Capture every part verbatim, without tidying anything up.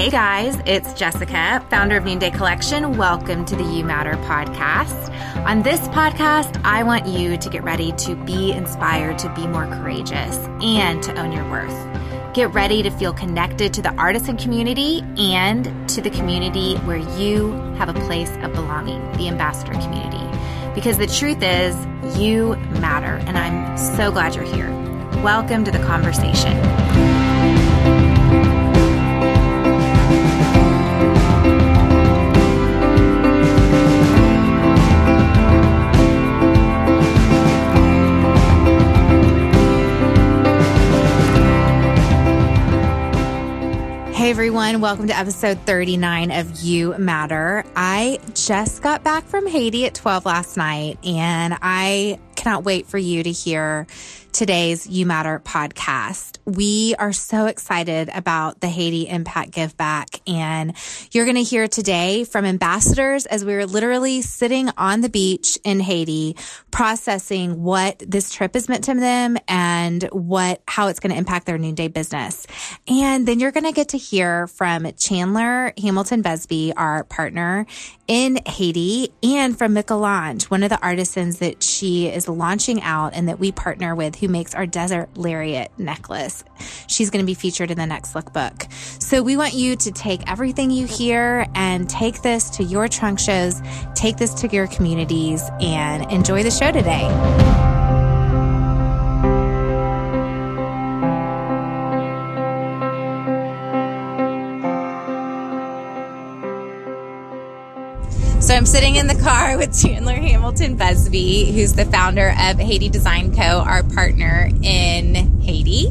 Hey guys, it's Jessica, founder of Noonday Collection. Welcome to the You Matter podcast. On this podcast, I want you to get ready to be inspired to be more courageous and to own your worth. Get ready to feel connected to the artisan community and to the community where you have a place of belonging, the ambassador community. Because the truth is, you matter, and I'm so glad you're here. Welcome to the conversation. Hey everyone, welcome to episode thirty-nine of You Matter. I just got back from Haiti at twelve last night, and I cannot wait for you to hear today's You Matter podcast. We are so excited about the Haiti Impact Give Back, and you're going to hear today from ambassadors as we were literally sitting on the beach in Haiti, processing what this trip has meant to them and what how it's going to impact their noonday business. And then you're going to get to hear from Chandler Hamilton Besby, our partner in Haiti, and from Michelange, one of the artisans that she is launching out and that we partner with, who makes our Desert Lariat necklace. She's going to be featured in the next lookbook. So we want you to take everything you hear and take this to your trunk shows, take this to your communities, and enjoy the show today. So I'm sitting in the car with Chandler Hamilton Besby, who's the founder of Haiti Design Co., our partner in Haiti.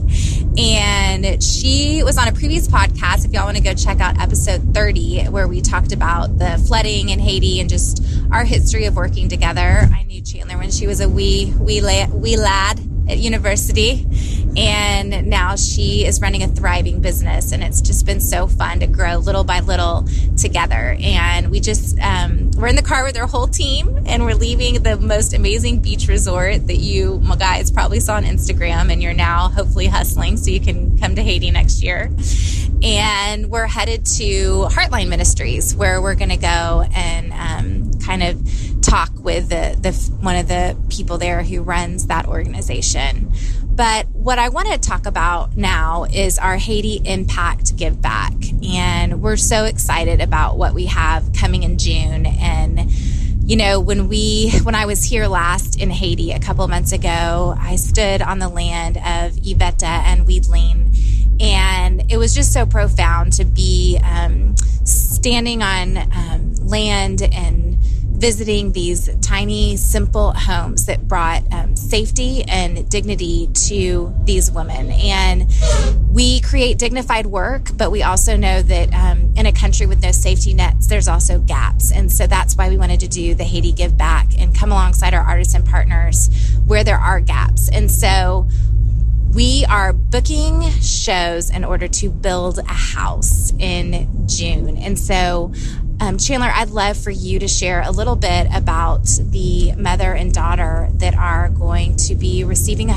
And she was on a previous podcast, if y'all want to go check out episode thirty, where we talked about the flooding in Haiti and just our history of working together. I knew Chandler when she was a wee, wee, la- wee lad at university. And now she is running a thriving business, and it's just been so fun to grow little by little together. And we just, um, we're in the car with our whole team, and we're leaving the most amazing beach resort that you my guys probably saw on Instagram, and you're now hopefully hustling so you can come to Haiti next year. And we're headed to Heartline Ministries, where we're going to go and um, kind of talk with the, the one of the people there who runs that organization. But what I want to talk about now is our Haiti Impact Give Back. And we're so excited about what we have coming in June. And, you know, when we, when I was here last in Haiti a couple of months ago, I stood on the land of Iveta and Weedling. And it was just so profound to be um, standing on um, land and visiting these tiny, simple homes that brought um, safety and dignity to these women. And we create dignified work, but we also know that um, in a country with no safety nets, there's also gaps. And so that's why we wanted to do the Haiti Give Back and come alongside our artisan partners where there are gaps. And so we are booking shows in order to build a house in June. And so Um, Chandler, I'd love for you to share a little bit about the mother and daughter that are going to be receiving a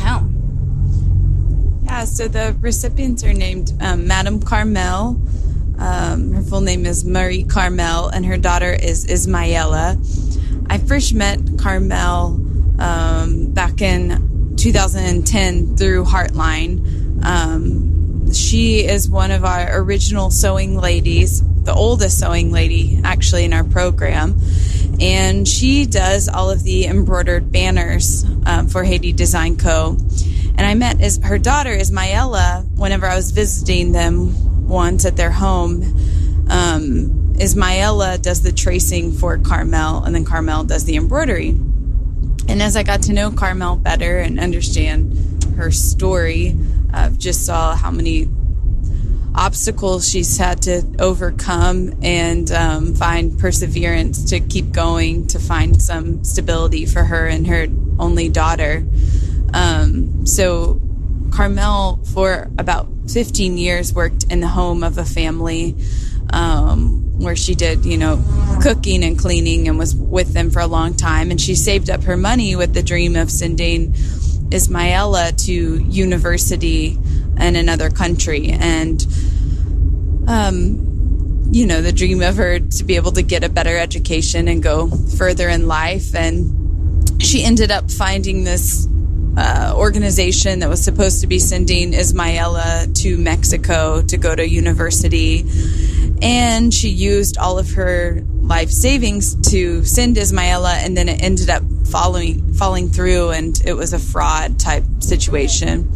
home. Yeah, so the recipients are named um, Madame Carmel. Um, her full name is Marie Carmel, and her daughter is Ismaela. I first met Carmel um, back in two thousand ten through Heartline. Um, she is one of our original sewing ladies, the oldest sewing lady actually in our program, and she does all of the embroidered banners um, for Haiti Design Co. And I met is her daughter Ismaela whenever I was visiting them once at their home. Um, Ismaela does the tracing for Carmel, and then Carmel does the embroidery. And as I got to know Carmel better and understand her story, I uh, just saw how many obstacles she's had to overcome and um, find perseverance to keep going, to find some stability for her and her only daughter. Um, so Carmel, for about fifteen years, worked in the home of a family um, where she did, you know, cooking and cleaning and was with them for a long time. And she saved up her money with the dream of sending Ismaela to university in another country. And um, you know, the dream of her to be able to get a better education and go further in life. And she ended up finding this uh, organization that was supposed to be sending Ismaela to Mexico to go to university. And she used all of her life savings to send Ismaela, and then it ended up following, falling through, and it was a fraud type situation.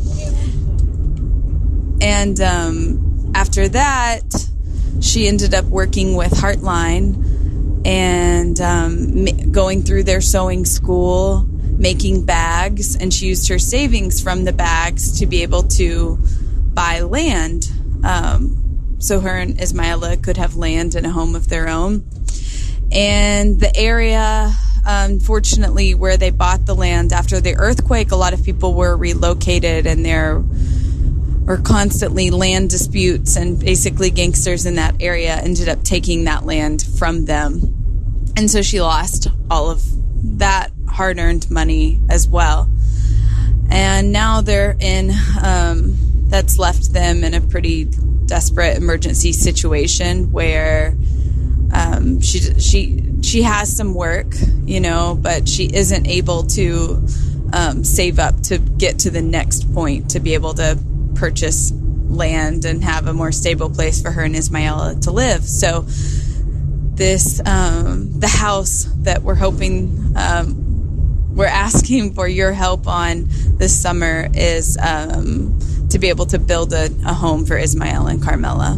And um, after that, she ended up working with Heartline and um, going through their sewing school, making bags, and she used her savings from the bags to be able to buy land. Um, so her and Ismaela could have land and a home of their own. And the area, unfortunately, where they bought the land after the earthquake, a lot of people were relocated, and there were constantly land disputes, and basically gangsters in that area ended up taking that land from them. And so she lost all of that hard-earned money as well. And now they're in, um, that's left them in a pretty desperate emergency situation where um, she she she has some work, you know, but she isn't able to um, save up to get to the next point to be able to purchase land and have a more stable place for her and Ismaela to live. So this um, the house that we're hoping um, we're asking for your help on this summer is um, to be able to build a, a home for Ismaela and Carmela.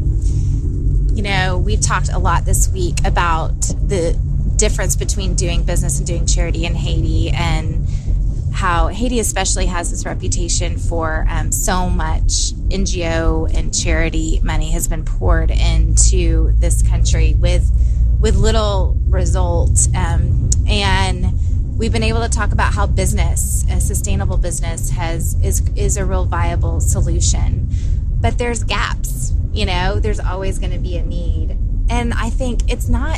You know, we've talked a lot this week about the difference between doing business and doing charity in Haiti, and how Haiti especially has this reputation for um, so much N G O and charity money has been poured into this country with with little result. Um, and we've been able to talk about how business, a sustainable business, has is is a real viable solution. But there's gaps, you know, there's always going to be a need. And I think it's not,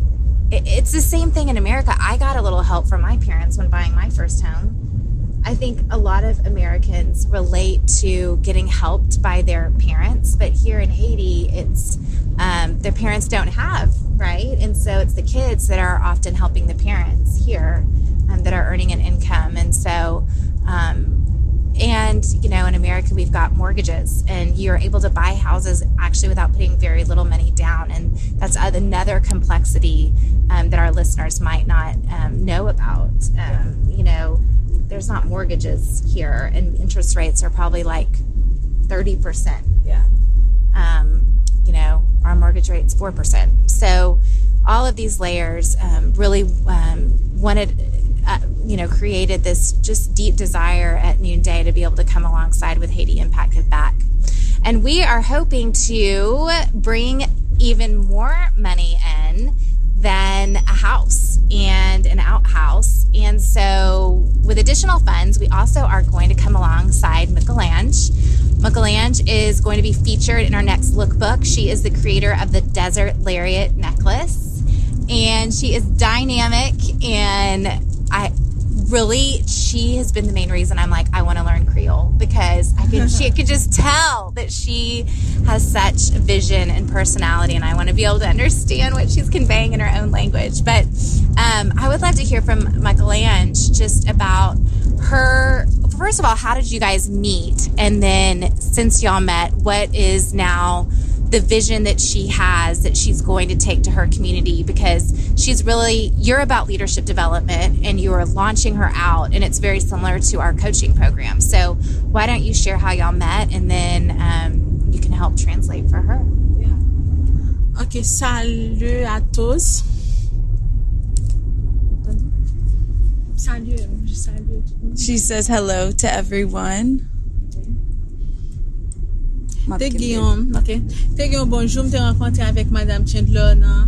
it, it's the same thing in America. I got a little help from my parents when buying my first home. I think a lot of Americans relate to getting helped by their parents, but here in Haiti, it's um, their parents don't have, right? And so it's the kids that are often helping the parents here um, that are earning an income. And so, um, and, you know, in America, we've got mortgages, and you're able to buy houses actually without putting very little money down. And that's another complexity um, that our listeners might not um, know about. Um, you know, there's not mortgages here, and interest rates are probably like thirty percent. Yeah. Um, you know, our mortgage rate's four percent. So all of these layers um, really um, wanted, uh, you know, created this just deep desire at Noonday to be able to come alongside with Haiti Impact Give Back. And we are hoping to bring even more money in than a house and an outhouse. And so with additional funds, we also are going to come alongside Michelange. Michelange is going to be featured in our next lookbook. She is the creator of the Desert Lariat necklace, and she is dynamic, and I really, she has been the main reason I'm like, I want to learn Creole, because I could, she could just tell that she has such vision and personality, and I want to be able to understand what she's conveying in her own language. But um, I would love to hear from Michelange just about her. First of all, how did you guys meet? And then since y'all met, what is now the vision that she has that she's going to take to her community? Because she's really, you're about leadership development, and you are launching her out, and it's very similar to our coaching program. So why don't you share how y'all met, and then um, you can help translate for her. Yeah. Ok, salut à tous. Salut, salut. She says hello to everyone. Te Guillaume, ok. Te Guillaume, bonjour. Je t'ai rencontré avec Madame Chandler dans,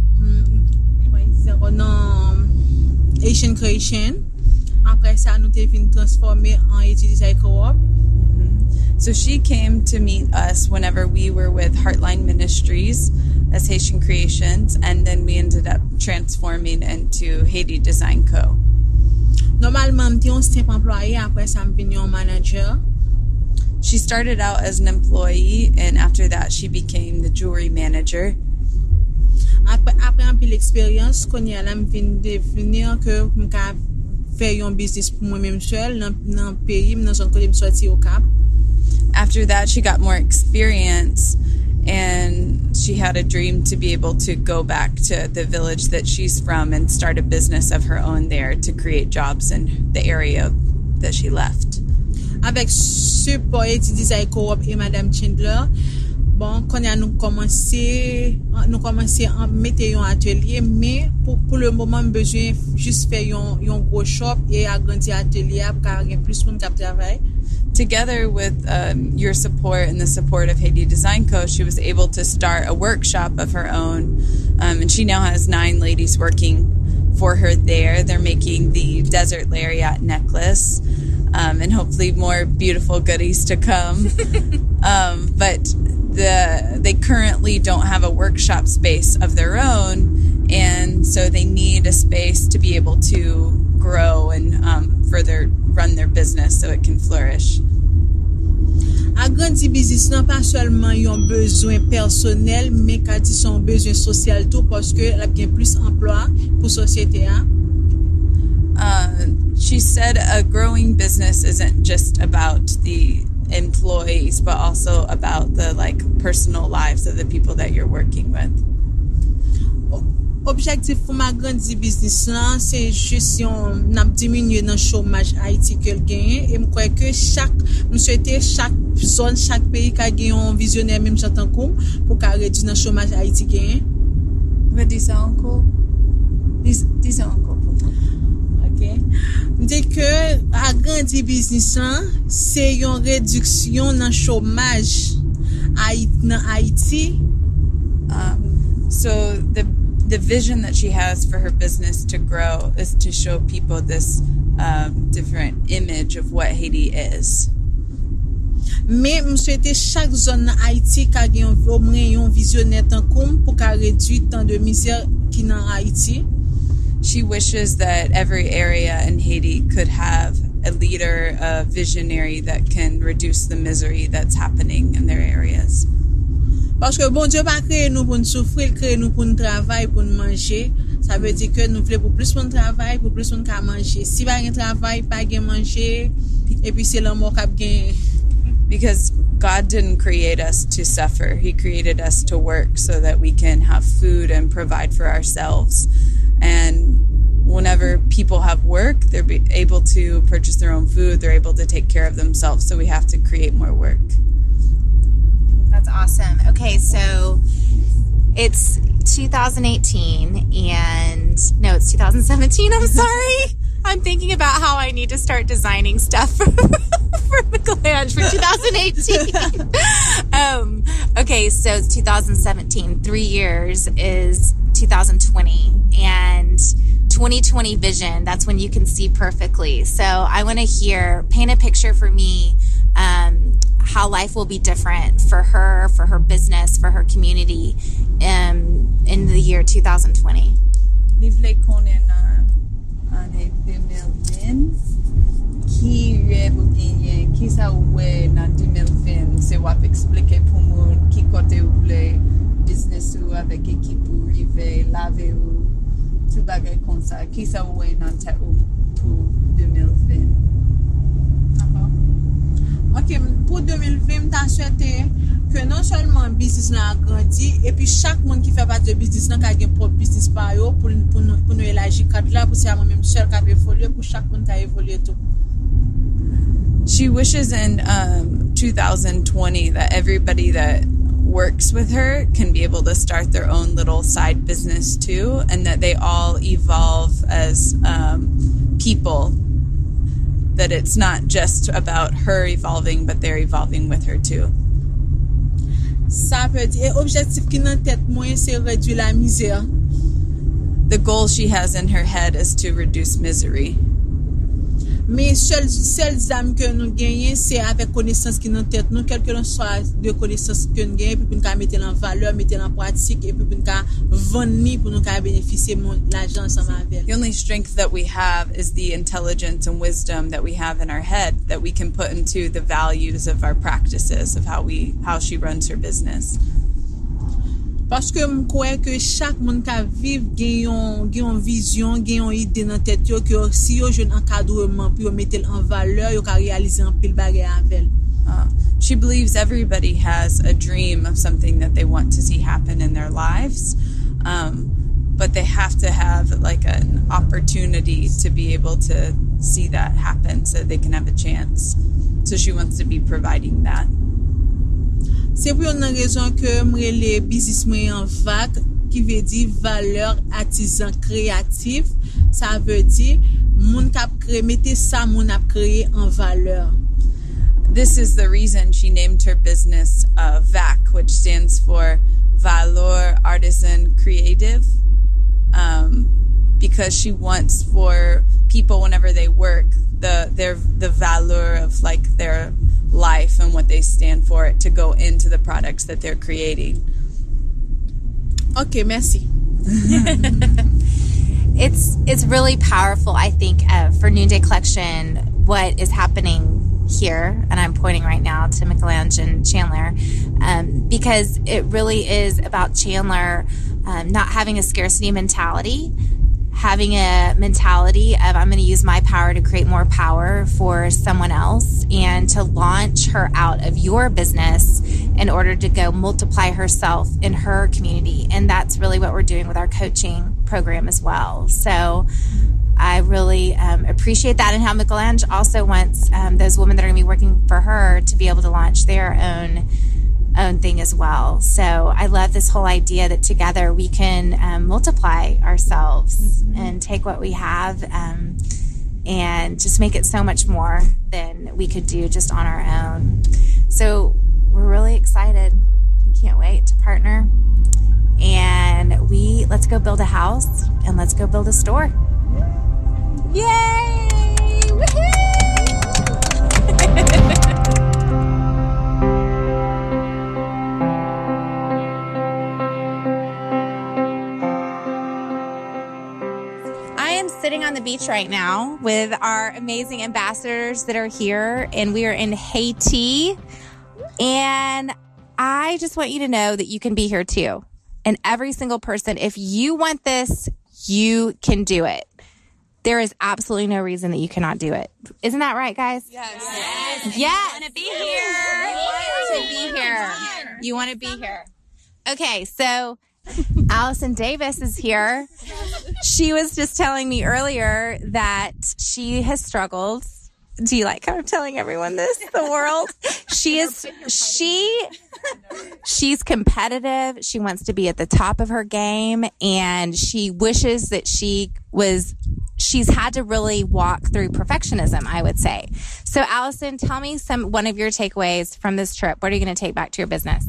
dans Asian Creation. Après ça, nous t'ai venu transformer en étudiant co-op. So she came to meet us whenever we were with Heartline Ministries as Haitian Creations, and then we ended up transforming into Haiti Design Co. Normalement, je suis un employé, après ça, je suis un manager. She She started out as an employee, and after that, she became the jewelry manager. Apre, apre an pil eksperyans, konye la m vin definir ke m ka fè yon business pou mwen mèm sel nan, nan peyi, nan zon kote m sorti au Cap. After that, she got more experience, and she had a dream to be able to go back to the village that she's from and start a business of her own there to create jobs in the area that she left. Avec support Haiti Design Co-op et Madame Chandler, bon, kon ya nou komanse, nou komanse an mette yon atelier, mais pour, pour le moment, m bezwen juste fè yon, yon gros shop et agrandi atelier pou ka gen plus moun kap travay. Together with um, your support and the support of Haiti Design Co., she was able to start a workshop of her own. Um, and she now has nine ladies working for her there. They're making the Desert Lariat necklace, um, and hopefully more beautiful goodies to come. um, but the they currently don't have a workshop space of their own, and so they need a space to be able to grow and um, further run their business so it can flourish. Agrandi business nan pa seulement yon besoin personnel, mais ka di son besoin social tout, parce que la gen plus emploi pour société a. Uh, she said a growing business isn't just about the employees, but also about the like personal lives of the people that you're working with. Objectif pou ma grandi business lan, c'est juste yon nap diminue nan chômage Haïti ke l genye, et m kwe ke chak, m souhaite chak zone, chak pays ka gen yon visionnaire même j'entends kou, pou ka réduire nan chômage Haïti genye. Dis ça encore. Dis, dis ça encore pour moi. Ok. M di ke agrandi business lan, c'est yon réduction nan chômage nan Haïti. Um, so the The vision that she has for her business to grow is to show people this um, different image of what Haiti is. Mais m souhaite chaque zone nan Haïti ka gen yon visionnaire tan koum pou ka réduire tant de misère ki nan Haïti. She wishes that every area in Haiti could have a leader, a visionary that can reduce the misery that's happening in their areas. Parce que bon Dieu pa kreye nou pou nou souffrir, kreye nou pou nou travail, pou nou manger. Ça veut dire que nou vle pou plus moun travail, pou plus moun ka manger. Si pa gen travail, pa gen manger, et puis c'est l'amour kap gen. Because God didn't create us to suffer. He created us to work so that we can have food and provide for ourselves. And whenever people have work, they're able to purchase their own food, they're able to take care of themselves, so we have to create more work. That's awesome. Okay, so it's two thousand eighteen and no, it's two thousand seventeen. I'm sorry. I'm thinking about how I need to start designing stuff for, for McClange for two thousand eighteen. um, okay, so it's two thousand seventeen. Three years is two thousand twenty, and twenty twenty vision, that's when you can see perfectly. So I want to hear, paint a picture for me, um, how life will be different for her, for her business, for her community um, in the year two thousand twenty. Livle konen ane deux mille vingt, ki rev ou genyen, ki sa ouwe nan deux mille vingt, se wap explike pou moun, ki kote ou vle business ou avek ekip ou rive, lave ou, tout bagay kon sa, ki sa ouwe nan te ou pou deux mille vingt. Ok, pour deux mille vingt, t'as souhaité que non seulement business là a grandi, et puis chaque monde qui fait partie de business là, qui a un propre business par eux, pour, pour, nous, pour nous élargir cadre là, pour c'est à moi-même seul qui a évolué, pour chaque monde qui a évolué tout. She wishes in um, two thousand twenty that everybody that works with her can be able to start their own little side business too, and that they all evolve as um, people. That it's not just about her evolving, but they're evolving with her too. Ça peut dire, objectif qui nan tête moi, c'est réduire la misère. The goal she has in her head is to reduce misery. Mais seul seul zam que nous gagnons c'est avec connaissance qui dans tête nous quel que soit de connaissance que nous gagnons pour nous mettre en valeur, mettre en pratique et puis pour nous vendre pour nous bénéficier l'argent ensemble avec. The only strength that we have is the intelligence and wisdom that we have in our head that we can put into the values of our practices of how we how she runs her business. Parce que je crois que chaque monde qui vivre gagne une vision, gagne une idée dans tête yo que si yo jeune encadrement pour mettre en valeur, yo ka réaliser un pile bagarre avec. Uh, she believes everybody has a dream of something that they want to see happen in their lives. Um, but they have to have like an opportunity to be able to see that happen so they can have a chance. So she wants to be providing that. C'est pour une raison que moi les business moi en vague qui veut dire valeur artisan créatif, ça veut dire moun k'ap créer mettre ça moun ap créer en valeur. This is the reason she named her business uh, V A C, which stands for Valor Artisan Creative, um, because she wants for people whenever they work the their the valor of like their life and what they stand for to go into the products that they're creating. Okay, merci. It's it's really powerful, I think, uh, for Noonday Collection, what is happening here, and I'm pointing right now to Michelangelo and Chandler, um, because it really is about Chandler um, not having a scarcity mentality, having a mentality of I'm going to use my power to create more power for someone else and to launch her out of your business in order to go multiply herself in her community. And that's really what we're doing with our coaching program as well. So I really um, appreciate that, and how Michelangelo also wants um, those women that are going to be working for her to be able to launch their own own thing as well. So I love this whole idea that together we can um, multiply ourselves mm-hmm. and take what we have um, and just make it so much more than we could do just on our own. So we're really excited. We can't wait to partner. And we let's go build a house and let's go build a store. Yay! Woohoo! Sitting on the beach right now with our amazing ambassadors that are here, and we are in Haiti. And I just want you to know that you can be here too. And every single person, if you want this, you can do it. There is absolutely no reason that you cannot do it. Isn't that right, guys? Yes. Yes. yes. You want to be here. You want to be here. You want to be here. Okay, so Allison Davis is here. She was just telling me earlier that she has struggled. Do you like how I'm telling everyone this? The world. She is, she, she's competitive. She wants to be at the top of her game, and she wishes that she was, she's had to really walk through perfectionism, I would say. So Allison, tell me some, one of your takeaways from this trip. What are you going to take back to your business?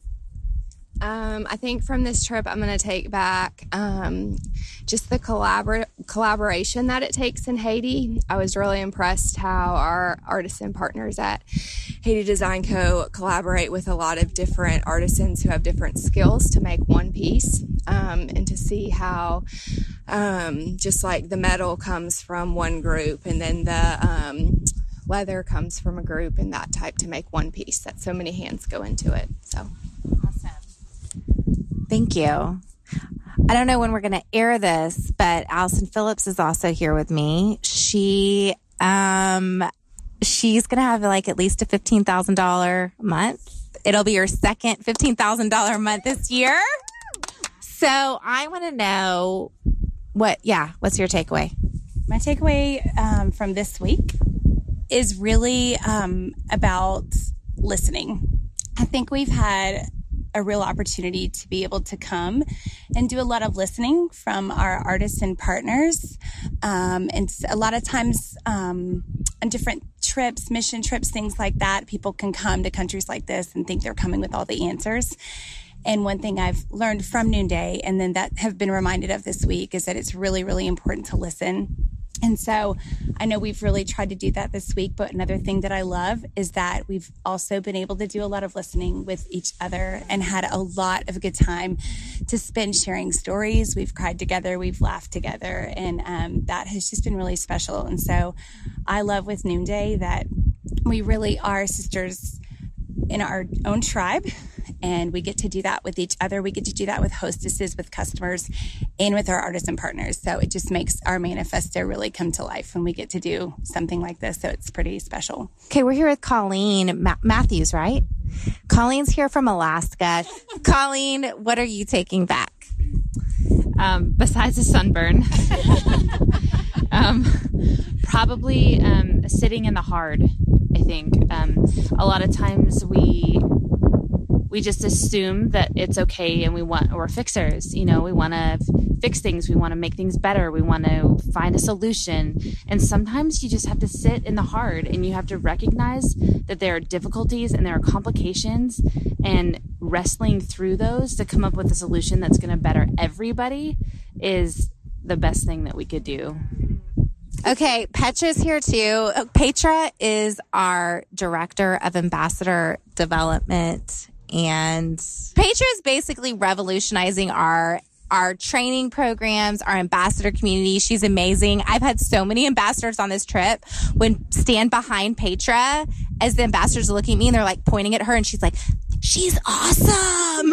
Um, I think from this trip, I'm going to take back um, just the collabor- collaboration that it takes in Haiti. I was really impressed how our artisan partners at Haiti Design Co. collaborate with a lot of different artisans who have different skills to make one piece, um, and to see how um, just like the metal comes from one group and then the um, leather comes from a group and that type to make one piece, that so many hands go into it. So awesome. Thank you. I don't know when we're going to air this, but Allison Phillips is also here with me. She, um, she's going to have like at least a fifteen thousand dollars a month. It'll be her second fifteen thousand dollars a month this year. So I want to know what, yeah, what's your takeaway? My takeaway um, from this week is really um, about listening. I think we've had a real opportunity to be able to come and do a lot of listening from our artisan partners. Um, and a lot of times um, on different trips, mission trips, things like that, people can come to countries like this and think they're coming with all the answers. And one thing I've learned from Noonday, and then that have been reminded of this week, is that it's really, really important to listen And so I know we've really tried to do that this week, but another thing that I love is that we've also been able to do a lot of listening with each other and had a lot of good time to spend sharing stories. We've cried together, we've laughed together, and um, that has just been really special. And so I love with Noonday that we really are sisters in our own tribe, and we get to do that with each other. We get to do that with hostesses, with customers, and with our artisan partners. So it just makes our manifesto really come to life when we get to do something like this. So it's pretty special. Okay, we're here with Colleen Ma- Matthews, right? Colleen's here from Alaska. Colleen, what are you taking back? Um, besides a sunburn, um, probably um, sitting in the hard. I think um, a lot of times we we just assume that it's okay, and we want we're fixers. You know, we want to fix things, we want to make things better, we want to find a solution. And sometimes you just have to sit in the hard, and you have to recognize that there are difficulties and there are complications, and wrestling through those to come up with a solution that's going to better everybody is the best thing that we could do. Okay, Petra's here too. Petra is our director of ambassador development, and Petra is basically revolutionizing our our training programs, our ambassador community. She's amazing. I've had so many ambassadors on this trip when stand behind Petra as the ambassadors are looking at me and they're like pointing at her, and she's like, she's awesome.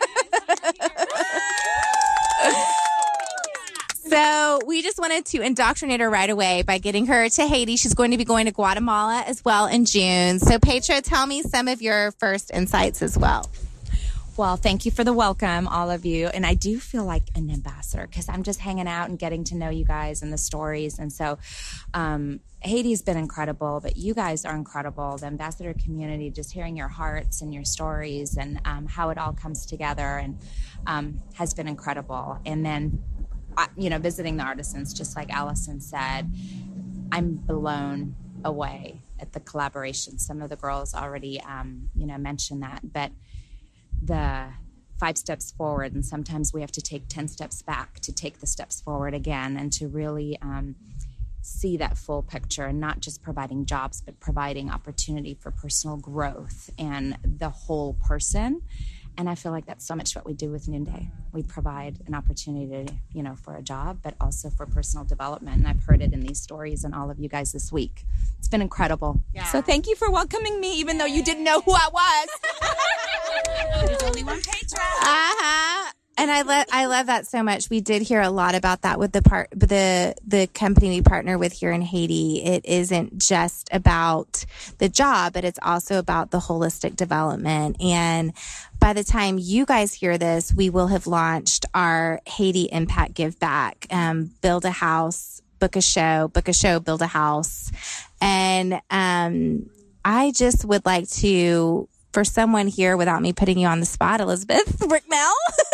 So we just wanted to indoctrinate her right away by getting her to Haiti. She's going to be going to Guatemala as well in June. So Petra, tell me some of your first insights as well. Well, thank you for the welcome, all of you. And I do feel like an ambassador because I'm just hanging out and getting to know you guys and the stories. And so um, Haiti's been incredible, but you guys are incredible. The ambassador community, just hearing your hearts and your stories and um, how it all comes together and um, has been incredible. And then you know, visiting the artisans, just like Allison said, I'm blown away at the collaboration. Some of the girls already, um, you know, mentioned that, but the five steps forward, and sometimes we have to take ten steps back to take the steps forward again, and to really um, see that full picture, and not just providing jobs, but providing opportunity for personal growth and the whole person. And I feel like that's so much what we do with Noonday. We provide an opportunity, to, you know, for a job, but also for personal development. And I've heard it in these stories and all of you guys this week. It's been incredible. Yeah. So thank you for welcoming me, even though you didn't know who I was. There's only one Petra. Uh-huh. And I love I love that so much. We did hear a lot about that with the part the the company we partner with here in Haiti. It isn't just about the job, but it's also about the holistic development. And by the time you guys hear this, we will have launched our Haiti Impact Give Back. Um, build a house, book a show, book a show, build a house. And um, I just would like to, for someone here, without me putting you on the spot, Elizabeth Bricknell.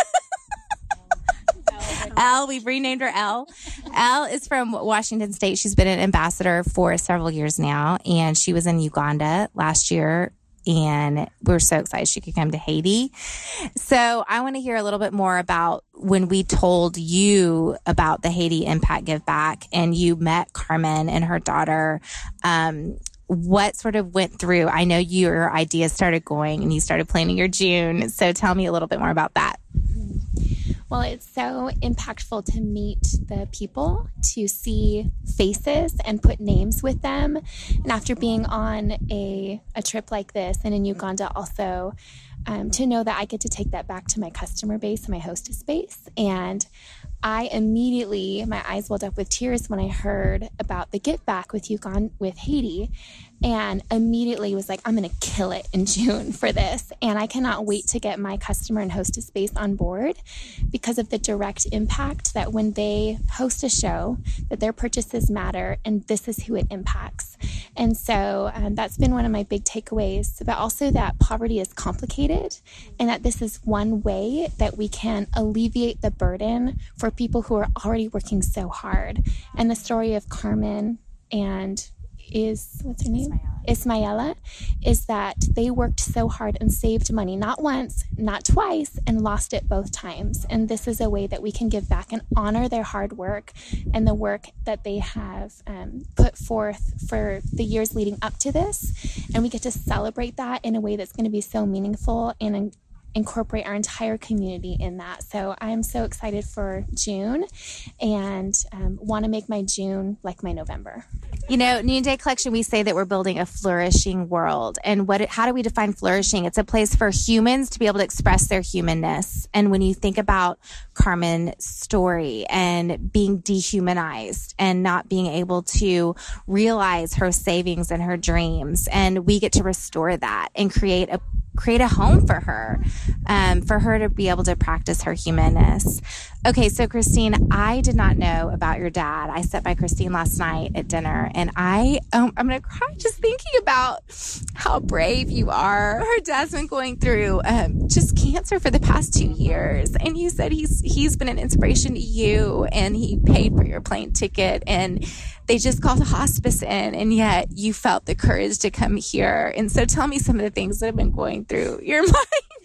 Elle, we've renamed her Elle. Elle is from Washington State. She's been an ambassador for several years now, and she was in Uganda last year, and we're so excited she could come to Haiti. So I want to hear a little bit more about when we told you about the Haiti Impact Give Back, and you met Carmen and her daughter. Um, what sort of went through? I know your ideas started going, and you started planning your June. So tell me a little bit more about that. Well, it's so impactful to meet the people, to see faces and put names with them. And after being on a, a trip like this and in Uganda also, um, to know that I get to take that back to my customer base and my hostess base. And I immediately, my eyes welled up with tears when I heard about the Give Back with Uganda, with Haiti, and immediately was like, I'm going to kill it in June for this. And I cannot wait to get my customer and hostess base on board because of the direct impact that when they host a show, that their purchases matter, and this is who it impacts. And so um, that's been one of my big takeaways, but also that poverty is complicated and that this is one way that we can alleviate the burden for people who are already working so hard. And the story of Carmen and is, what's her name? Ismaela, is that they worked so hard and saved money, not once, not twice, and lost it both times. And this is a way that we can give back and honor their hard work and the work that they have um, put forth for the years leading up to this. And we get to celebrate that in a way that's going to be so meaningful and in- incorporate our entire community in that. So I'm so excited for June and um, want to make my June like my November. You know, Noonday Collection, we say that we're building a flourishing world. And what? How do we define flourishing? It's a place for humans to be able to express their humanness. And when you think about Carmen's story and being dehumanized and not being able to realize her savings and her dreams, and we get to restore that and create a create a home for her, um, for her to be able to practice her humanness. Okay, so Christine, I did not know about your dad. I sat by Christine last night at dinner, and I, um, I'm going to cry just thinking about how brave you are. Her dad's been going through um, just cancer for the past two years, and you said he's he's been an inspiration to you, and he paid for your plane ticket, and they just called the hospice in, and yet you felt the courage to come here. And so tell me some of the things that have been going through your mind.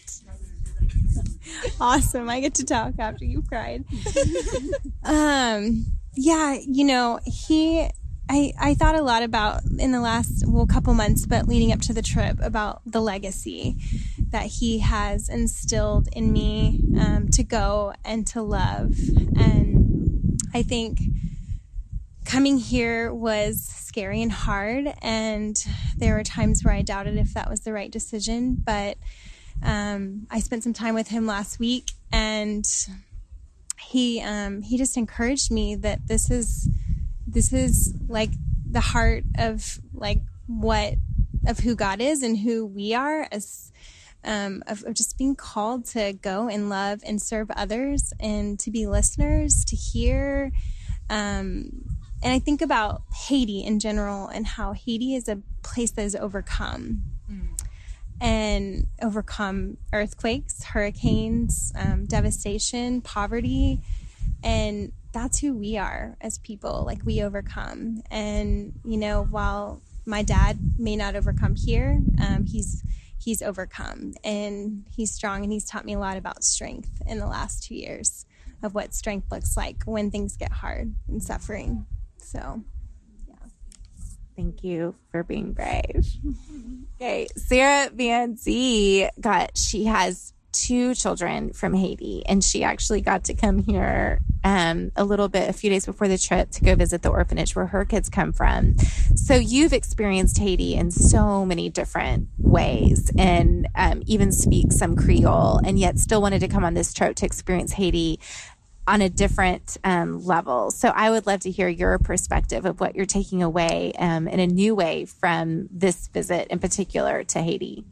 Awesome. I get to talk after you cried. um, yeah, you know, he, I, I thought a lot about in the last, well, couple months, but leading up to the trip, about the legacy that he has instilled in me, um, to go and to love. And I think coming here was scary and hard, and there were times where I doubted if that was the right decision, but um, I spent some time with him last week, and he um, he just encouraged me that this is this is like the heart of like what of who God is and who we are, as um, of, of just being called to go and love and serve others, and to be listeners, to hear. Um, And I think about Haiti in general, and how Haiti is a place that is overcome mm. and overcome earthquakes, hurricanes, um, devastation, poverty. And that's who we are as people. Like, we overcome. And, you know, while my dad may not overcome here, um, he's he's overcome, and he's strong, and he's taught me a lot about strength in the last two years of what strength looks like when things get hard and suffering. So, yeah. Thank you for being brave. Okay, Sarah Van Zee got, she has two children from Haiti, and she actually got to come here um, a little bit, a few days before the trip, to go visit the orphanage where her kids come from. So you've experienced Haiti in so many different ways, and um, even speak some Creole, and yet still wanted to come on this trip to experience Haiti on a different um, level. So I would love to hear your perspective of what you're taking away um, in a new way from this visit in particular to Haiti.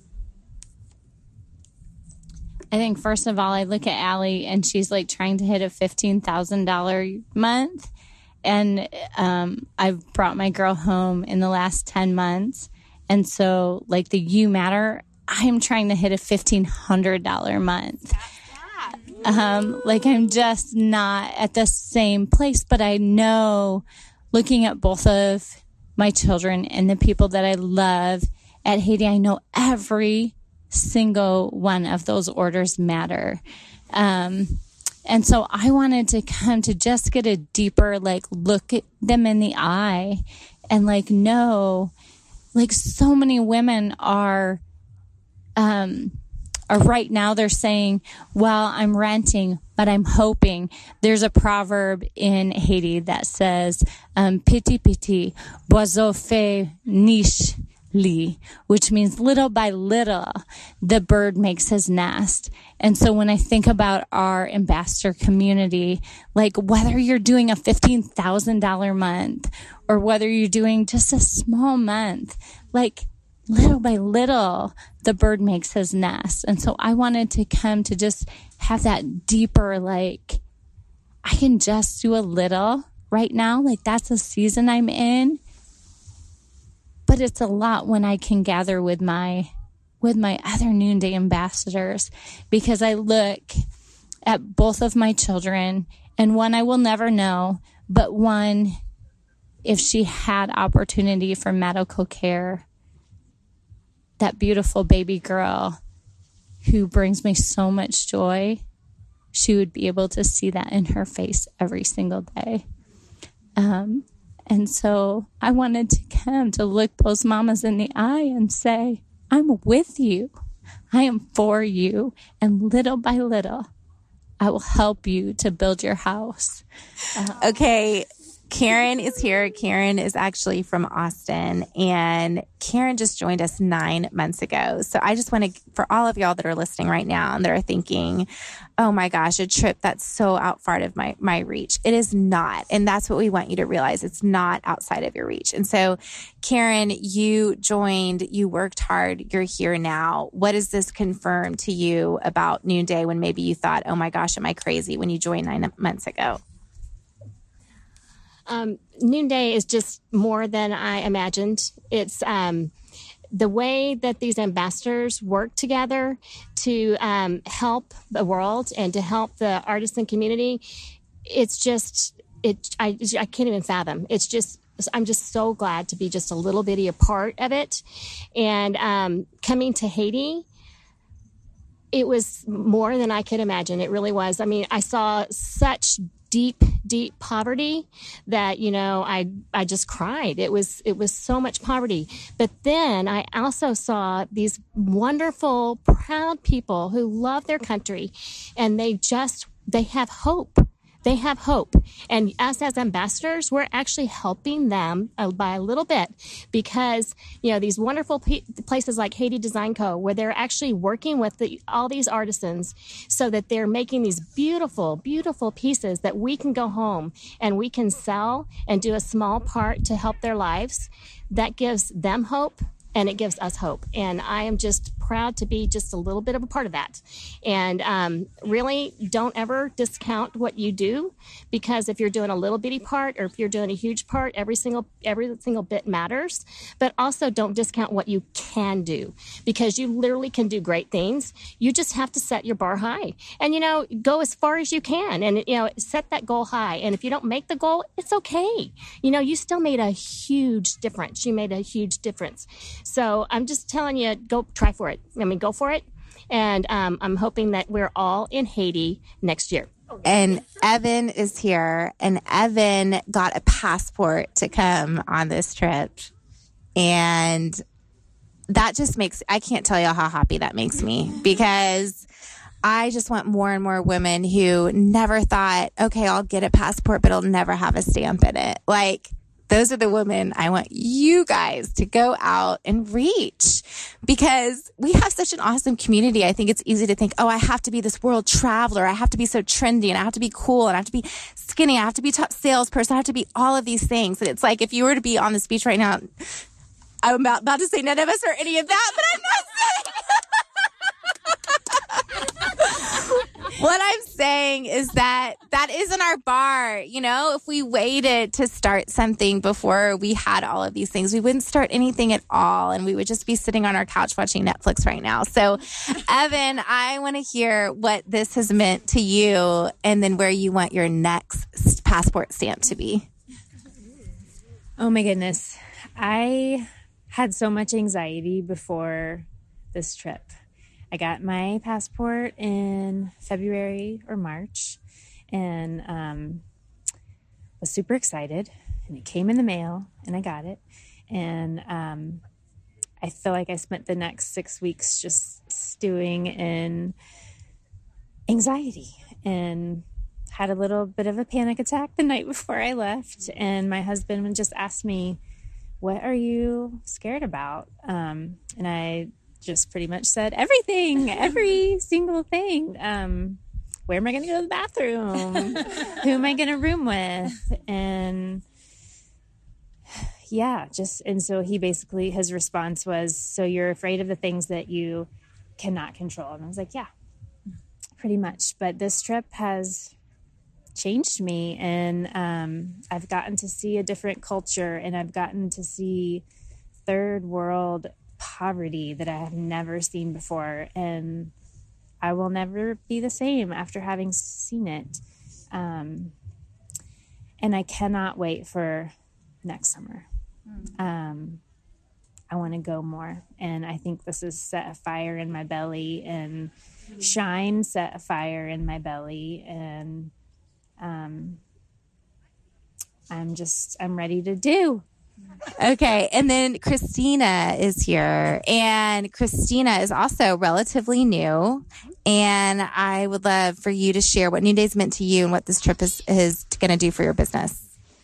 I think, first of all, I look at Allie, and she's like trying to hit a fifteen thousand dollars month. And um, I've brought my girl home in the last ten months. And so, like, the You Matter, I'm trying to hit a fifteen hundred dollars month. Um, like, I'm just not at the same place, but I know, looking at both of my children and the people that I love at Haiti, I know every single one of those orders matter. Um, and so I wanted to come to just get a deeper, like, look at them in the eye, and like, know, like, so many women are, um, or right now they're saying, well, I'm renting, but I'm hoping. There's a proverb in Haiti that says, um, petit petit, boiseau fait niche lit, which means little by little, the bird makes his nest. And so when I think about our ambassador community, like, whether you're doing a fifteen thousand dollars month or whether you're doing just a small month, like, little by little, the bird makes his nest. And so I wanted to come to just have that deeper, like, I can just do a little right now. Like, that's the season I'm in. But it's a lot when I can gather with my, with my other Noonday ambassadors, because I look at both of my children, and one I will never know, but one if she had opportunity for medical care, that beautiful baby girl who brings me so much joy, she would be able to see that in her face every single day. Um, and so I wanted to come to look those mamas in the eye and say, I'm with you. I am for you. And little by little, I will help you to build your house. Uh, okay. Karen is here. Karen is actually from Austin, and Karen just joined us nine months ago. So I just want to, for all of y'all that are listening right now and that are thinking, oh my gosh, a trip that's so outside of my, my reach. It is not. And that's what we want you to realize. It's not outside of your reach. And so Karen, you joined, you worked hard, you're here now. What does this confirm to you about Noonday when maybe you thought, oh my gosh, am I crazy when you joined nine months ago? Um, Noonday is just more than I imagined. It's um, the way that these ambassadors work together to um, help the world and to help the artisan community. It's just, it. I, I can't even fathom. It's just, I'm just so glad to be just a little bitty a part of it. And um, coming to Haiti, it was more than I could imagine. It really was. I mean, I saw such deep, deep poverty that, you know, I, I just cried. It was, it was so much poverty. But then I also saw these wonderful, proud people who love their country, and they just, they have hope. They have hope. And us as ambassadors, we're actually helping them uh, by a little bit, because, you know, these wonderful p- places like Haiti Design Co., where they're actually working with the, all these artisans so that they're making these beautiful, beautiful pieces that we can go home and we can sell and do a small part to help their lives. That gives them hope. And it gives us hope. And I am just proud to be just a little bit of a part of that. And um, really, don't ever discount what you do, because if you're doing a little bitty part or if you're doing a huge part, every single every single bit matters. But also don't discount what you can do, because you literally can do great things. You just have to set your bar high. And, you know, go as far as you can. And, you know, set that goal high. And if you don't make the goal, it's okay. You know, you still made a huge difference. You made a huge difference. So I'm just telling you, go try for it. I mean, go for it. And um, I'm hoping that we're all in Haiti next year. And Evan is here, and Evan got a passport to come on this trip. And that just makes, I can't tell you how happy that makes me, because I just want more and more women who never thought, okay, I'll get a passport, but it'll never have a stamp in it. Like, those are the women I want you guys to go out and reach, because we have such an awesome community. I think it's easy to think, oh, I have to be this world traveler. I have to be so trendy, and I have to be cool, and I have to be skinny. I have to be top salesperson. I have to be all of these things. And it's like, if you were to be on the speech right now, I'm about, about to say none of us are any of that, but I'm not saying. What I'm saying is that that isn't our bar. You know, if we waited to start something before we had all of these things, we wouldn't start anything at all. And we would just be sitting on our couch watching Netflix right now. So, Evan, I want to hear what this has meant to you, and then where you want your next passport stamp to be. Oh my goodness. I had so much anxiety before this trip. I got my passport in February or March, and um, was super excited, and it came in the mail, and I got it. And um, I feel like I spent the next six weeks just stewing in anxiety, and had a little bit of a panic attack the night before I left. And my husband just asked me, what are you scared about? Um, and I just pretty much said everything, every single thing. Um, where am I going to go to the bathroom? Who am I going to room with? And yeah, just, and so he basically, his response was, so you're afraid of the things that you cannot control. And I was like, yeah, pretty much. But this trip has changed me, and um, I've gotten to see a different culture, and I've gotten to see third world poverty that I have never seen before, and I will never be the same after having seen it. Um, and I cannot wait for next summer. Um, I want to go more. And I think this has set a fire in my belly, and Shine set a fire in my belly. And um, I'm just, I'm ready to do. Okay. And then Christina is here, and Christina is also relatively new. And I would love for you to share what Noonday's meant to you and what this trip is, is going to do for your business.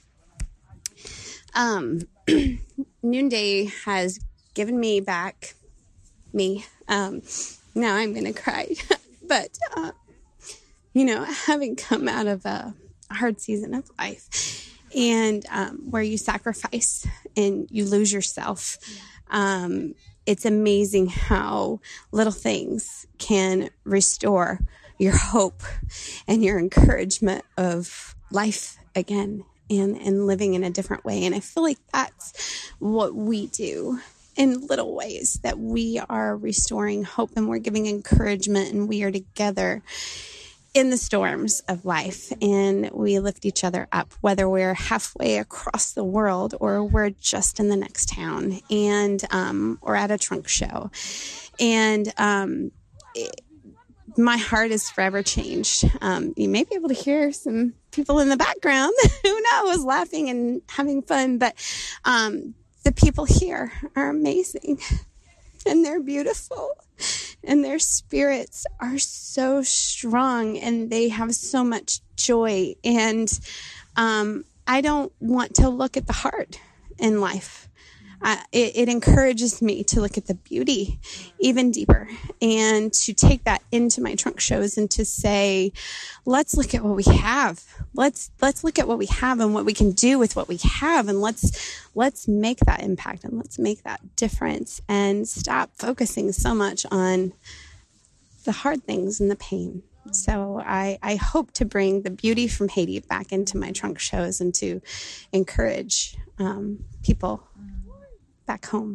Um, Noonday has given me back me. Um, now I'm going to cry, but, uh, you know, having come out of a hard season of life, and um, where you sacrifice and you lose yourself. Um, it's amazing how little things can restore your hope and your encouragement of life again, and, and living in a different way. And I feel like that's what we do in little ways, that we are restoring hope and we're giving encouragement, and we are together in the storms of life, and we lift each other up, whether we're halfway across the world or we're just in the next town, and um, or at a trunk show. And um, it, my heart is forever changed. Um, you may be able to hear some people in the background, who knows, laughing and having fun, but um, the people here are amazing, and they're beautiful. And their spirits are so strong, and they have so much joy. And um, I don't want to look at the heart in life. Uh, it, it encourages me to look at the beauty even deeper, and to take that into my trunk shows, and to say, let's look at what we have. Let's let's look at what we have and what we can do with what we have, and let's let's make that impact, and let's make that difference, and stop focusing so much on the hard things and the pain. So I, I hope to bring the beauty from Haiti back into my trunk shows, and to encourage um, people back home.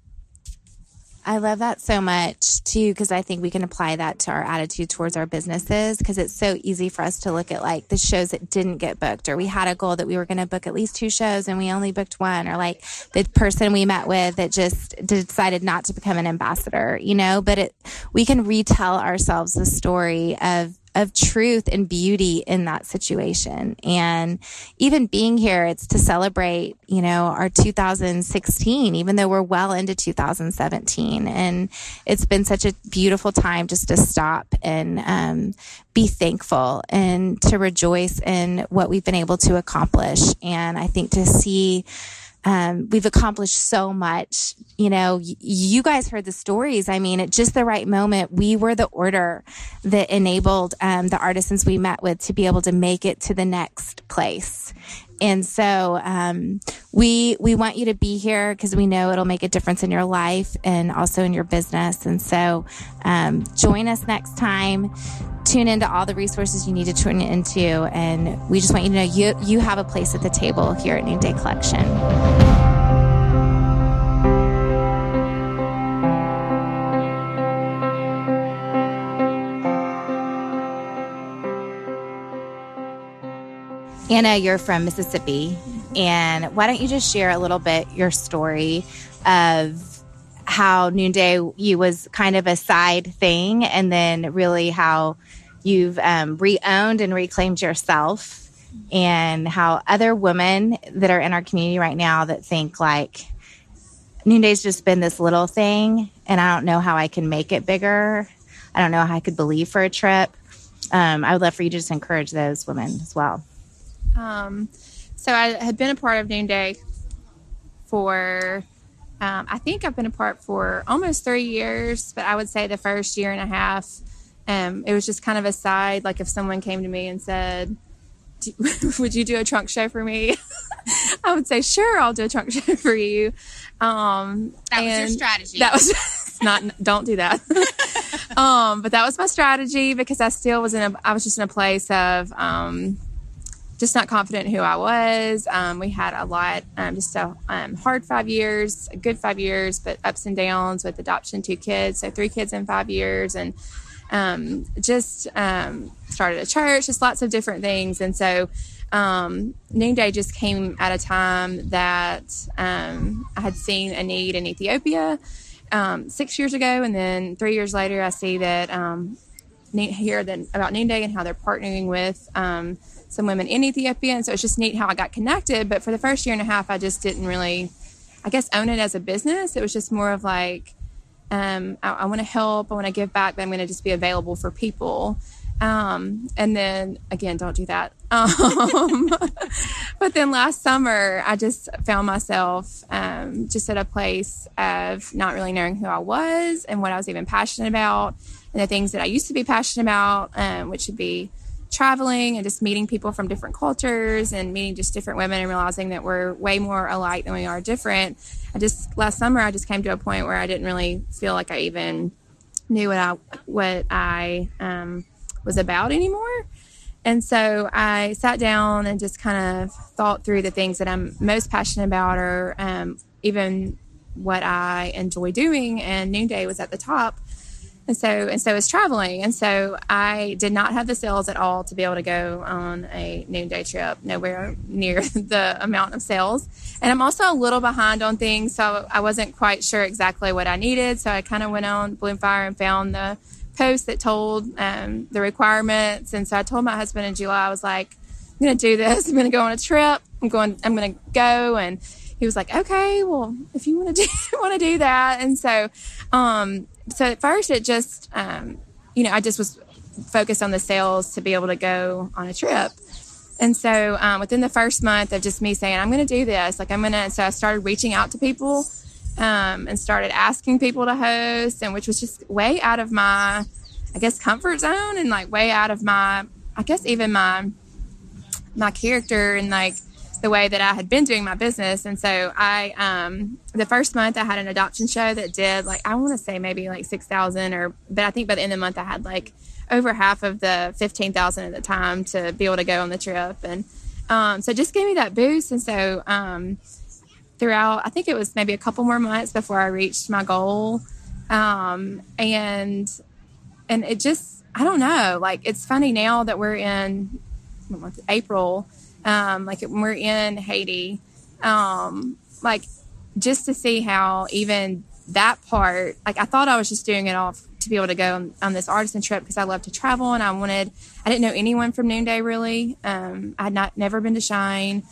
I love that so much too, because I think we can apply that to our attitude towards our businesses, because it's so easy for us to look at like the shows that didn't get booked, or we had a goal that we were going to book at least two shows and we only booked one, or like the person we met with that just decided not to become an ambassador, you know, but it, we can retell ourselves the story of of truth and beauty in that situation. And even being here, it's to celebrate, you know, our two thousand sixteen, even though we're well into two thousand seventeen. And it's been such a beautiful time just to stop and um, be thankful, and to rejoice in what we've been able to accomplish. And I think to see Um, we've accomplished so much. You know, y- you guys heard the stories. I mean, at just the right moment, we were the order that enabled um, the artisans we met with to be able to make it to the next place. And so um, we we want you to be here, because we know it'll make a difference in your life and also in your business. And so um, join us next time. Tune into all the resources you need to tune into. And we just want you to know you, you have a place at the table here at Noonday Collection. Anna, you're from Mississippi. And why don't you just share a little bit your story of how Noonday you was kind of a side thing, and then really how you've um, re-owned and reclaimed yourself, and how other women that are in our community right now that think like Noonday's just been this little thing, and I don't know how I can make it bigger. I don't know how I could believe for a trip. Um, I would love for you to just encourage those women as well. Um, so I had been a part of Noonday for, um, I think I've been a part for almost three years, but I would say the first year and a half, um, it was just kind of a side. Like if someone came to me and said, would you do a trunk show for me? I would say, sure, I'll do a trunk show for you. Um, that was your strategy. That was not, don't do that. um, but that was my strategy, because I still was in a, I was just in a place of, um, just not confident in who I was. Um, we had a lot, um, just a um, hard five years, a good five years, but ups and downs with adoption, two kids, so three kids in five years. And um, just um, started a church, just lots of different things. And so um, Noonday just came at a time that um, I had seen a need in Ethiopia um, six years ago. And then three years later, I see that um, hear that about Noonday and how they're partnering with um, some women in Ethiopia. And so it's just neat how I got connected. But for the first year and a half, I just didn't really, I guess, own it as a business. It was just more of like, um, I, I want to help, I want to give back, but I'm going to just be available for people. Um, and then again, don't do that. Um, but then last summer, I just found myself um, just at a place of not really knowing who I was and what I was even passionate about, and the things that I used to be passionate about, um, which would be traveling and just meeting people from different cultures and meeting just different women and realizing that we're way more alike than we are different. I just, last summer, I just came to a point where I didn't really feel like I even knew what I, what I, um, was about anymore. And so I sat down and just kind of thought through the things that I'm most passionate about, or um, even what I enjoy doing. And Noonday was at the top. And so, and so is traveling. And so I did not have the sales at all to be able to go on a Noonday trip, nowhere near the amount of sales. And I'm also a little behind on things. So I wasn't quite sure exactly what I needed. So I kind of went on Bloomfire and found the post that told um, the requirements. And so I told my husband in July, I was like, I'm going to do this. I'm going to go on a trip. I'm going, I'm going to go. And he was like, okay, well, if you want to do, want to do that. And so, um, so at first it just, um, you know, I just was focused on the sales to be able to go on a trip. And so, um, within the first month of just me saying, I'm going to do this, like I'm going to, so I started reaching out to people, um, and started asking people to host, and which was just way out of my, I guess, comfort zone, and like way out of my, I guess even my, my character and like the way that I had been doing my business. And so I, um, the first month I had an adoption show that did like, I want to say maybe like six thousand, or, but I think by the end of the month I had like over half of the fifteen thousand at the time to be able to go on the trip. And, um, so it just gave me that boost. And so, um, throughout, I think it was maybe a couple more months before I reached my goal. Um, and, and it just, I don't know, like, it's funny now that we're in April, um, like when we're in Haiti, um, like just to see how even that part, like I thought I was just doing it all to be able to go on, on this artisan trip because I love to travel, and I wanted, I didn't know anyone from Noonday really. Um, I had not, never been to Shine.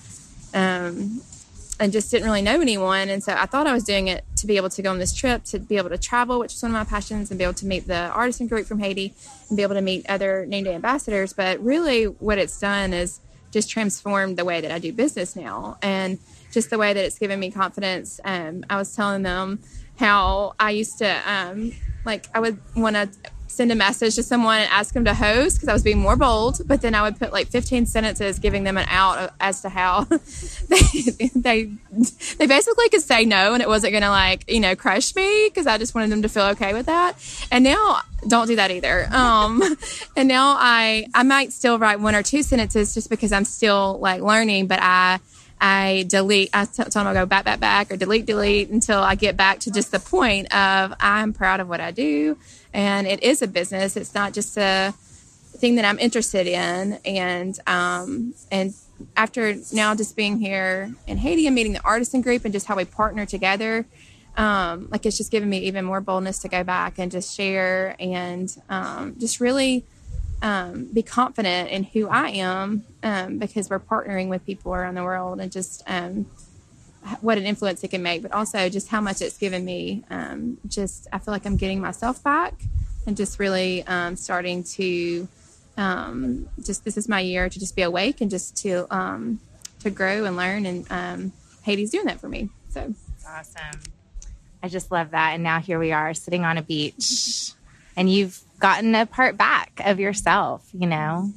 Um, and just didn't really know anyone. And so I thought I was doing it to be able to go on this trip, to be able to travel, which is one of my passions, and be able to meet the artisan group from Haiti and be able to meet other Noonday ambassadors. But really what it's done is just transformed the way that I do business now, and just the way that it's given me confidence. Um, I was telling them how I used to, um, like I would want to send a message to someone and ask them to host because I was being more bold, but then I would put like fifteen sentences giving them an out as to how they they they basically could say no, and it wasn't going to like, you know, crush me because I just wanted them to feel okay with that. And now don't do that either. Um, and now I I might still write one or two sentences just because I'm still like learning, but I I delete, I tell them I go back, back, back, or delete, delete until I get back to just the point of I'm proud of what I do. And it is a business. It's not just a thing that I'm interested in. And, um, and after now just being here in Haiti and meeting the artisan group and just how we partner together, um, like it's just given me even more boldness to go back and just share and, um, just really, Um, be confident in who I am, um, because we're partnering with people around the world, and just um, what an influence it can make, but also just how much it's given me. Um, just I feel like I'm getting myself back, and just really um, starting to um, just this is my year to just be awake and just to um, to grow and learn. And um, Haiti's doing that for me. So awesome! I just love that. And now here we are sitting on a beach, and you've gotten a part back of yourself, you know.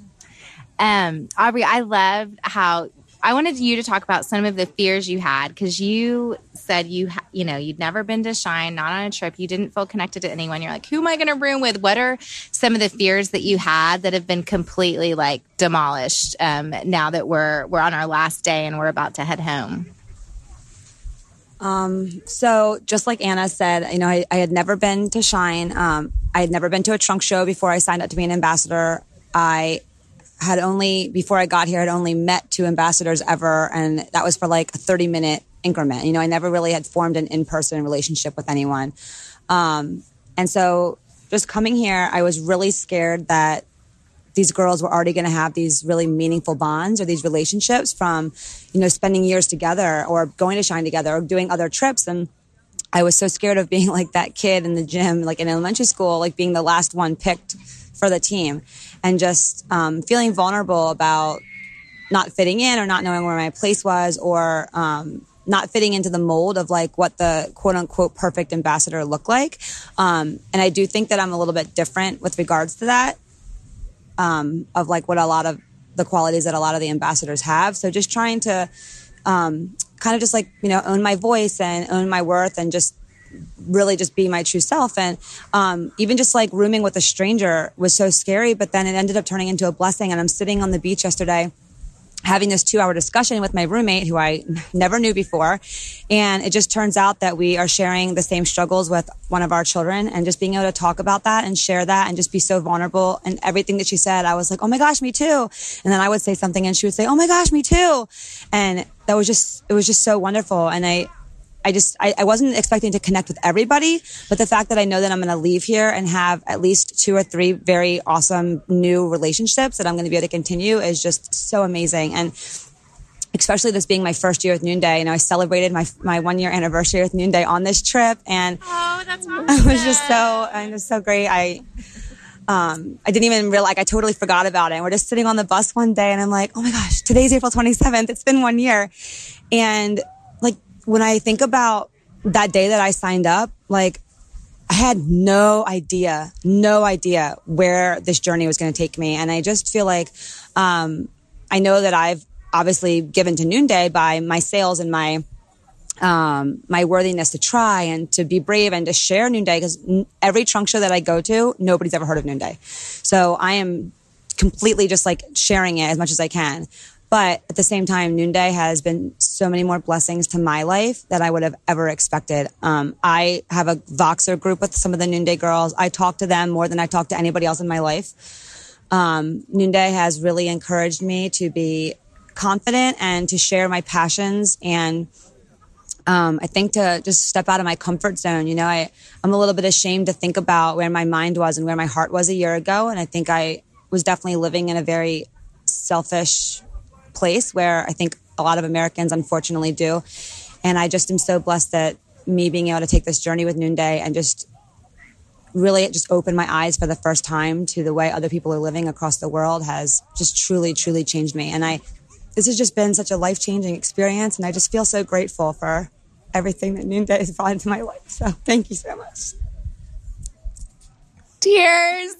Um, Aubrey, I loved how I wanted you to talk about some of the fears you had, because you said you, ha- you know, you'd never been to Shine, not on a trip. You didn't feel connected to anyone. You're like, who am I going to room with? What are some of the fears that you had that have been completely like demolished um, now that we're we're on our last day and we're about to head home? Um, so just like Anna said, you know, I, I had never been to Shine. Um, I had never been to a trunk show before I signed up to be an ambassador. I had only, before I got here, had only met two ambassadors ever. And that was for like a thirty minute increment. You know, I never really had formed an in-person relationship with anyone. Um, and so just coming here, I was really scared that these girls were already going to have these really meaningful bonds or these relationships from, you know, spending years together or going to Shine together or doing other trips. And I was so scared of being like that kid in the gym, like in elementary school, like being the last one picked for the team and just um, feeling vulnerable about not fitting in or not knowing where my place was or um, not fitting into the mold of like what the quote unquote perfect ambassador looked like. Um, and I do think that I'm a little bit different with regards to that. Um, of like what a lot of the qualities that a lot of the ambassadors have. So just trying to um, kind of just like, you know, own my voice and own my worth and just really just be my true self. And um, even just like rooming with a stranger was so scary, but then it ended up turning into a blessing. And I'm sitting on the beach yesterday having this two hour discussion with my roommate who I never knew before. And it just turns out that we are sharing the same struggles with one of our children and just being able to talk about that and share that and just be so vulnerable. And everything that she said, I was like, oh my gosh, me too. And then I would say something and she would say, oh my gosh, me too. And that was just, it was just so wonderful. And I, I just, I, I wasn't expecting to connect with everybody, but the fact that I know that I'm going to leave here and have at least two or three very awesome new relationships that I'm going to be able to continue is just so amazing. And especially this being my first year with Noonday, you know, I celebrated my my one year anniversary with Noonday on this trip, and oh, that's awesome. It was just so, it was so great. I, um, I didn't even realize, like, I totally forgot about it. And we're just sitting on the bus one day, and I'm like, oh my gosh, today's April twenty-seventh. It's been one year, and like, when I think about that day that I signed up, like I had no idea, no idea where this journey was going to take me. And I just feel like, um, I know that I've obviously given to Noonday by my sales and my, um, my worthiness to try and to be brave and to share Noonday, because n- every trunk show that I go to, nobody's ever heard of Noonday. So I am completely just like sharing it as much as I can. But at the same time, Noonday has been so many more blessings to my life that I would have ever expected. Um, I have a Voxer group with some of the Noonday girls. I talk to them more than I talk to anybody else in my life. Um, Noonday has really encouraged me to be confident and to share my passions. And um, I think to just step out of my comfort zone. You know, I, I'm a little bit ashamed to think about where my mind was and where my heart was a year ago. And I think I was definitely living in a very selfish place where I think a lot of Americans unfortunately do. And I just am so blessed that me being able to take this journey with Noonday and just really just open my eyes for the first time to the way other people are living across the world has just truly, truly changed me. And I, this has just been such a life-changing experience. And I just feel so grateful for everything that Noonday has brought into my life. So thank you so much. Tears.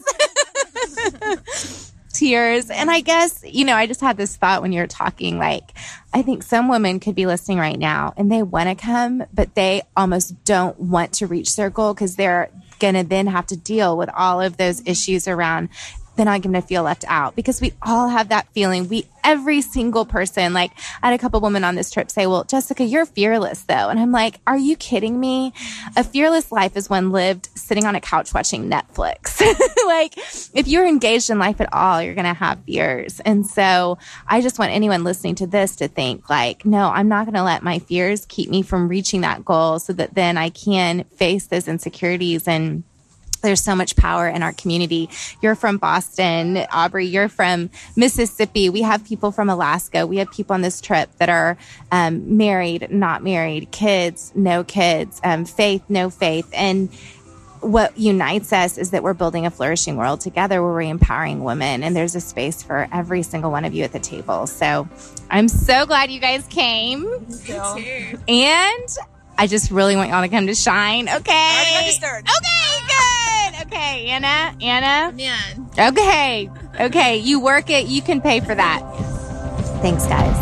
Tears. And I guess, you know, I just had this thought when you were talking, like, I think some women could be listening right now and they want to come, but they almost don't want to reach their goal because they're going to then have to deal with all of those issues around they're not going to feel left out, because we all have that feeling. We, every single person, like I had a couple women on this trip say, well, Jessica, you're fearless though. And I'm like, are you kidding me? A fearless life is one lived sitting on a couch watching Netflix. Like if you're engaged in life at all, you're going to have fears. And so I just want anyone listening to this to think like, no, I'm not going to let my fears keep me from reaching that goal so that then I can face those insecurities. And there's so much power in our community. You're from Boston, Aubrey. You're from Mississippi. We have people from Alaska. We have people on this trip that are um, married, not married, kids, no kids, um, faith, no faith. And what unites us is that we're building a flourishing world together where we're empowering women. And there's a space for every single one of you at the table. So I'm so glad you guys came. Too. And I just really want y'all to come to Shine. Okay. Registered. Okay, good. Okay, Anna, Anna. Man. Okay, okay. You work it. You can pay for that. Thanks, guys.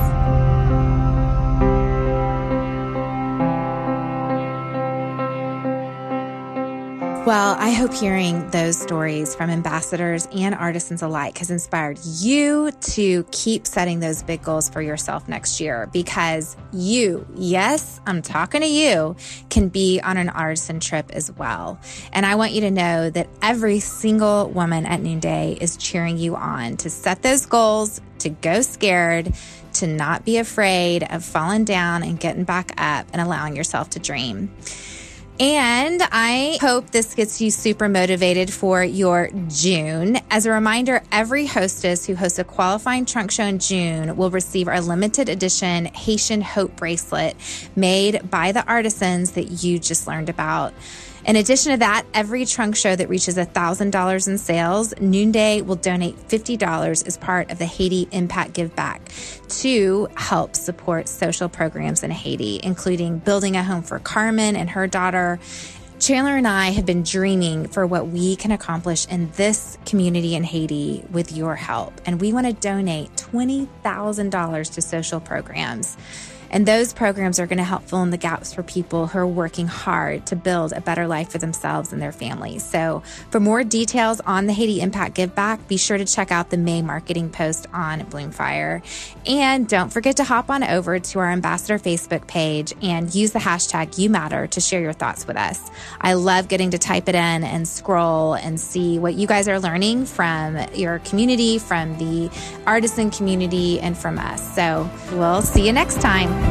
Well, I hope hearing those stories from ambassadors and artisans alike has inspired you to keep setting those big goals for yourself next year, because you, yes, I'm talking to you, can be on an artisan trip as well. And I want you to know that every single woman at Noonday is cheering you on to set those goals, to go scared, to not be afraid of falling down and getting back up and allowing yourself to dream. And I hope this gets you super motivated for your June. As a reminder, every hostess who hosts a qualifying trunk show in June will receive our limited edition Haitian Hope bracelet made by the artisans that you just learned about. In addition to that, every trunk show that reaches one thousand dollars in sales, Noonday will donate fifty dollars as part of the Haiti Impact Give Back to help support social programs in Haiti, including building a home for Carmen and her daughter. Chandler and I have been dreaming for what we can accomplish in this community in Haiti with your help, and we want to donate twenty thousand dollars to social programs. And those programs are going to help fill in the gaps for people who are working hard to build a better life for themselves and their families. So for more details on the Haiti Impact Give Back, be sure to check out the May marketing post on Bloomfire. And don't forget to hop on over to our Ambassador Facebook page and use the hashtag You Matter to share your thoughts with us. I love getting to type it in and scroll and see what you guys are learning from your community, from the artisan community, and from us. So we'll see you next time.